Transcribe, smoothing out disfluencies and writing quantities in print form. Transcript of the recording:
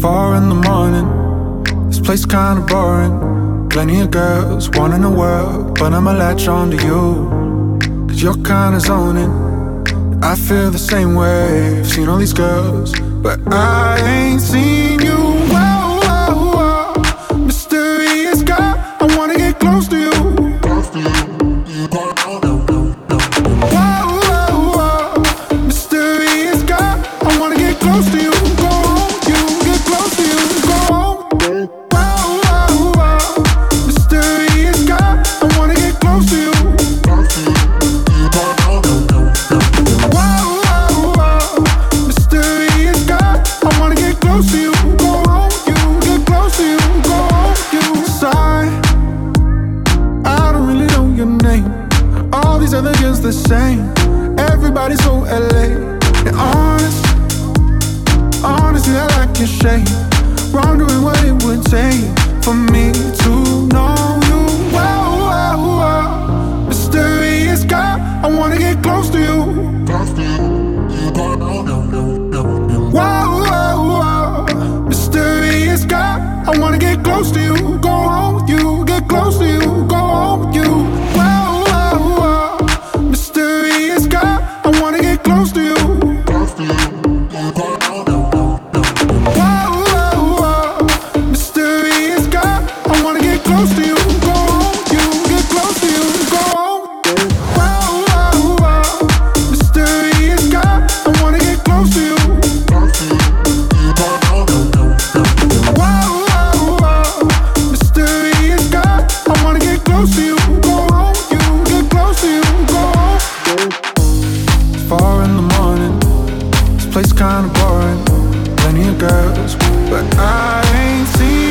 4 in the morning, this place kinda boring. Plenty of girls wanting the world, but I'ma latch on to you, 'cause you're kinda zoning. I feel the same way. I've seen all these girls, but I ain't seen you. Whoa, whoa, whoa. Mysterious girl, I wanna get close to you. The same, everybody's so LA. And honestly, I like your shape. Wondering what it would take for me to know you. Whoa, whoa, whoa. Mysterious girl, I wanna get close to you. Whoa, whoa, whoa. Mysterious girl, I wanna get close to you. Go home with you, get close to you. Go home with you. Close to you. Whoa, whoa, whoa. Mysterious girl, I wanna get close to you. Go home with you, get close to you. Go home. Whoa, whoa, whoa. Mysterious girl, I wanna get close to you. Whoa, whoa, whoa. Mysterious girl, I wanna get close to you. Go home with you, get close to you. Go home. 4 in the morning, this place kinda boring. Plenty of girls, but I ain't seen